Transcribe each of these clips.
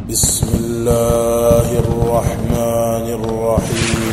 بسم الله الرحمن الرحيم.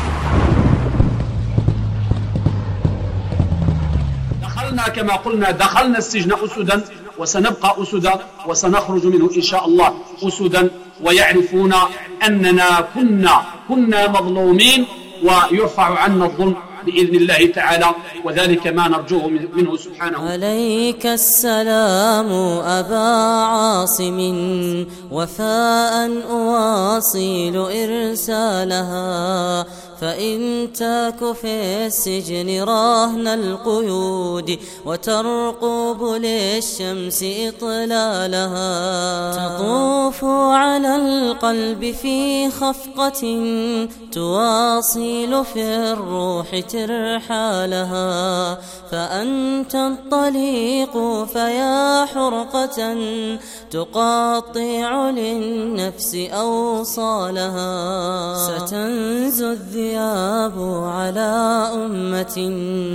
دخلنا كما قلنا دخلنا السجن أسدا، وسنبقى أسدا، وسنخرج منه إن شاء الله أسدا، ويعرفون أننا كنا مظلومين، ويرفع عنا الظلم بإذن الله تعالى، وذلك ما نرجوه منه سبحانه. عليك السلام أبا عاصم، وفاء أواصل إرسالها، فإن تاك في السجن رهن القيود، وترقب للشمس إطلالها، تطوف على القلب في خفقة، تواصل في الروح ترحالها، فأنت الطليق فيا حرقة، تقاطع للنفس أوصالها، ستنزو الذئاب على أمة،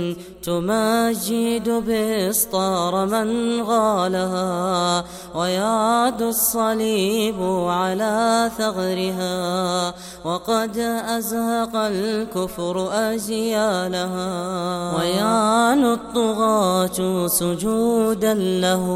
تماجد بسطار من غالها، ويعد الصليب على ثغرها، وقد أزهق الكفر أجيالها، ويعن الطغاة سجودا له،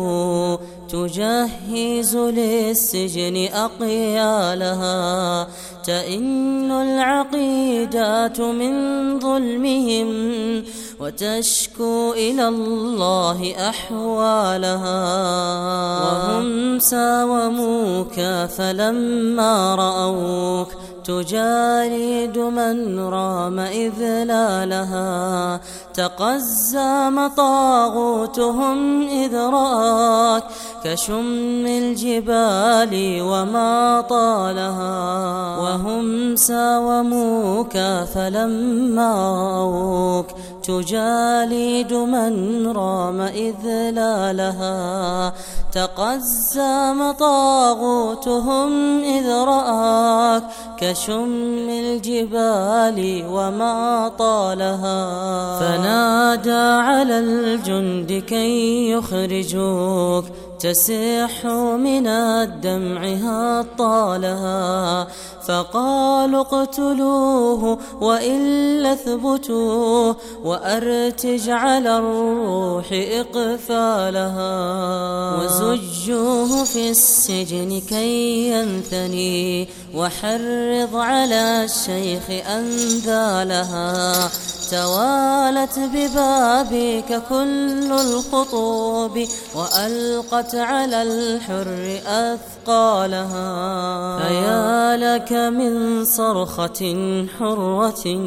تجهز للسجن أقيالها، تئن العقيدات من ظلمهم، وتشكو إلى الله أحوالها، وهم ساوموك فلما رأوك، تجارد من رام إذلالها، تقزم طاغوتهم إذ رآك، كشم الجبال وما طالها، وهم ساوموك فلما رأوك، تجالد من رام إذلالها، تقزم طاغوتهم إذ رآك، كشم الجبال وما طالها، فنادى على الجند كي يخرجوك، تسح من الدمع هطالها، فقالوا اقتلوه وإلا اثبتوه، وأرتج على الروح إقفالها، وزجوه في السجن كي ينثني، وحرض على الشيخ أنذالها، توالت ببابك كل الخطوب، وألقت على الحر أثقالها، فيا لك من صرخة حرة،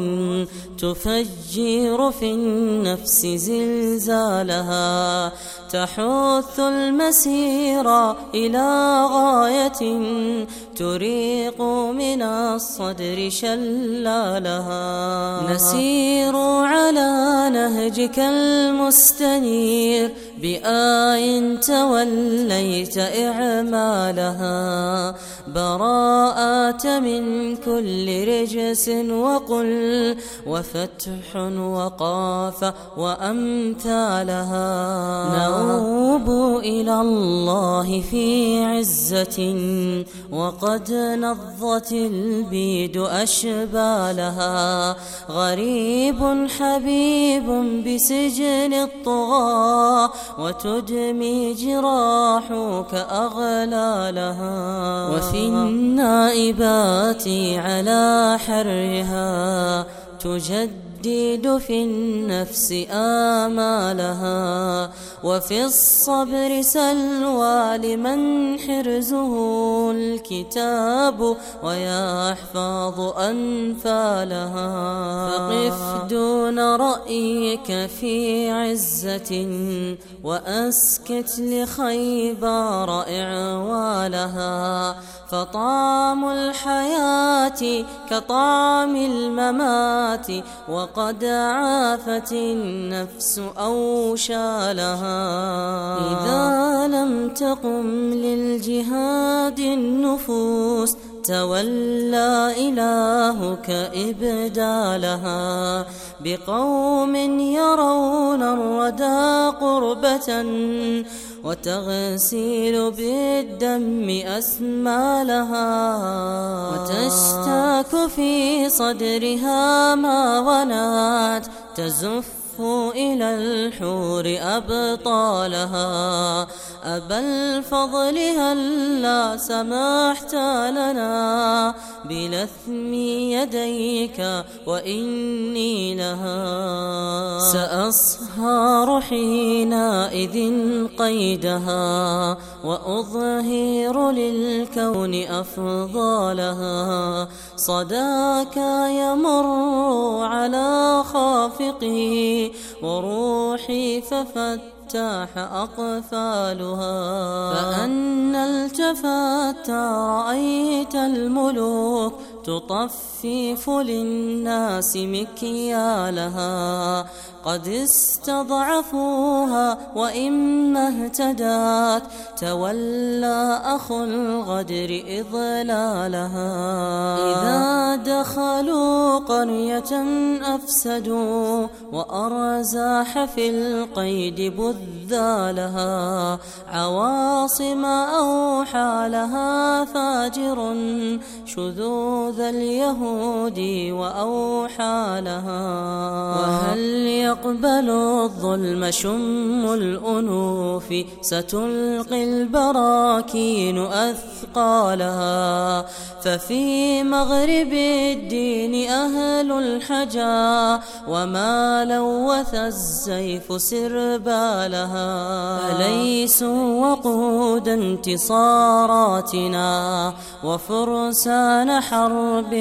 تفجر في النفس زلزالها، تحث المسير إلى غاية، تريق من الصدر شلالها، نسير على نهجك المستنير، بآي توليت إعمالها، براءة من كل رجس وقل، وفتح وقاف وأمثالها، نؤوب إلى الله في عزة، وقد نضت البيد أشبالها، غريب حبيب بسجن الطغاة، وتدمي جراحك أغلالها، وفي النائبات على حرها، تجدد في النفس آمالها، وفي الصبر سلوى لمن حرزه الكتاب ويحفظ أنفالها، فقف دون رأيك في عزة، وأسكت لخيبار إعوالها، فطعم الحياة كطعم الممات، وقد عافت النفس أوشالها، إذا لم تقم للجهاد النفوس، تولى إلهك إبدالها، بقوم يرون الردى قربة، وتغسيل بالدم أسمالها، وتشتاك في صدرها ما ونات، تزف إلى الحور أبطالها. أبا الفضل هلا سمحت لنا بلثم يديك وإني لها، سأصهار حينئذ قيدها، وأظهر للكون أفضالها. صداك يمر على خافقي وروحي ففتح أقفالها، فأن التفت رأيت الملوك تطفف للناس مكيالها، قد استضعفوها وإما اهتدت تولى أخو الغدر إضلالها. إذا دخلوا قرية أفسدوا وأرزاح في القيد بذالها، عواصم أوحى لها فاجر شذوذ اليهود وأوحى لها. وهل يقبل الظلم شم الأنوف، ستلقي البراكين أثقالها، ففي مغرب الدين أهل الحجا، وما لوث الزيف سربالها. أليسوا وقود انتصاراتنا وفرسان حرب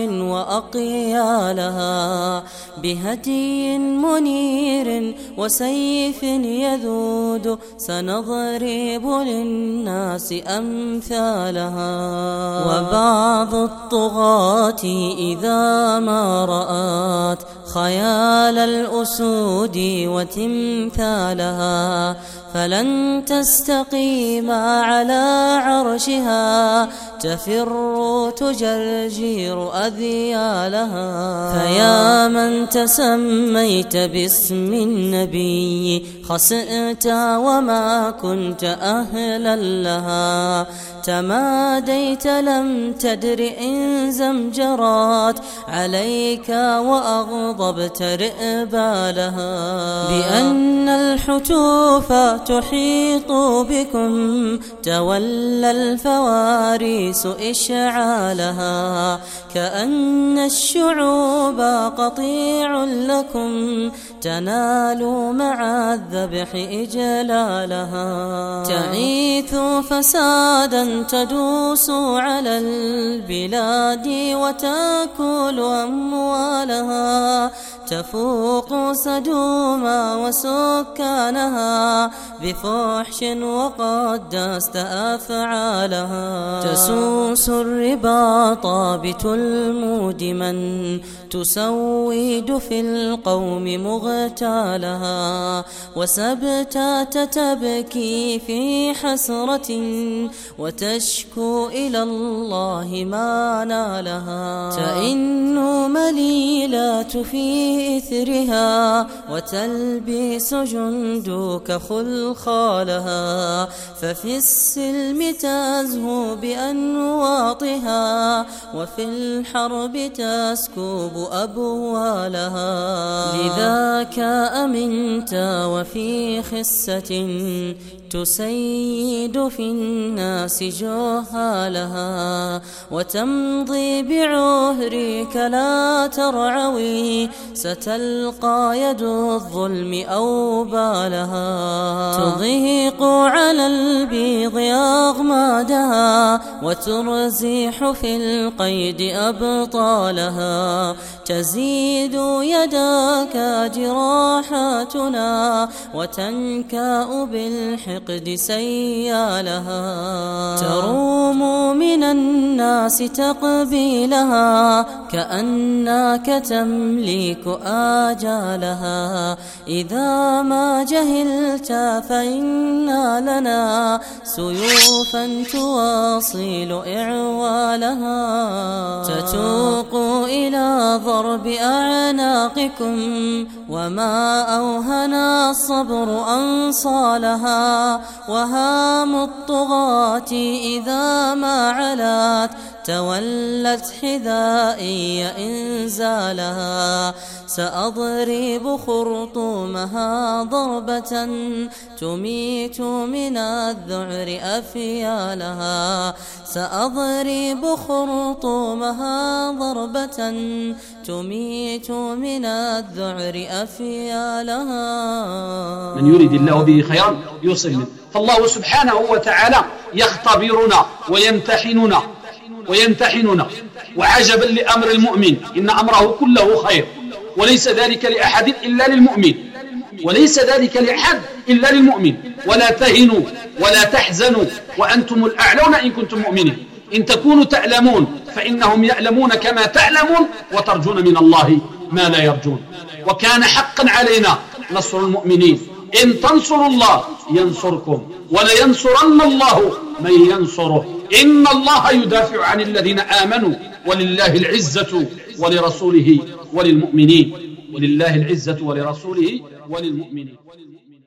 وأقيالها، بهدي منير وسيف يذود سنضرب للناس أمثالها. وبعض الطغاة إذا ما رأت خيال الأسود وتمثالها، فلن تستقيم على عرشها، تفر تجرجير أذيالها. فيا من تسميت باسم النبي خسئت وما كنت أهلا لها، تماديت لم تدر إن زمجرات عليك وأغضبت رئبالها، بأن الحتوف تحيط بكم تولى الفواريس إشعالها، كأن الشعوب قطيع لكم تنالوا مع الذبح إجلالها. تعيث فسادا تدوس على البلاد وتأكل أموالها، تفوق سدوما وسكانها بفحش وقد دست أفعالها. تسوس الرباط بتلمود من تسويد في القوم مغتالها، وسبتات تبكي في حسرة وتشكو إلى الله ما نالها. تئن مليلات في إثرها وتلبس جندك خلخالها، ففي السلم تزهو بأنواطها وفي الحرب تسكب أبوالها. لذاك أمنت وفي خسة تسيد في الناس جهالها، وتمضي بعهرك لا ترعوي ستلقى يد الظلم أوبالها. تضيق على البيض أغمادها وترزيح في القيد أبطالها، تزيد يداك جراحاتنا وتنكأ بالحقد سيالها. تروم من الناس تقبيلها كأنك تملك آجالها، إذا ما جهلت فإنا لنا سيوفا تواصل إعوالها. تتوق إلى ضرب أعناقكم وما أوهنا الصبر أن صالها، وهام الطغاة إذا ما علات تولت حذائي إنزالها. سأضرب خرطومها ضربة تميت من الذعر أفيالها. سأضرب خرطومها ضربة تميت من الذعر أفيالها. من يريد الله به خيرا يصب منه. فالله سبحانه وتعالى يختبرنا ويمتحننا وعجبا لأمر المؤمن إن أمره كله خير، وليس ذلك لأحد إلا للمؤمن، وليس ذلك لأحد إلا للمؤمن. ولا تهنوا ولا تحزنوا وأنتم الأعلون إن كنتم مؤمنين. إن تكونوا تعلمون فإنهم يعلمون كما تعلمون، وترجون من الله ما لا يرجون. وكان حقا علينا نصر المؤمنين. إن تنصروا الله ينصركم ولينصرن الله من ينصره. إن الله يدافع عن الذين آمنوا ولله العزة ولرسوله وللمؤمنين. ولله العزة ولرسوله وللمؤمنين.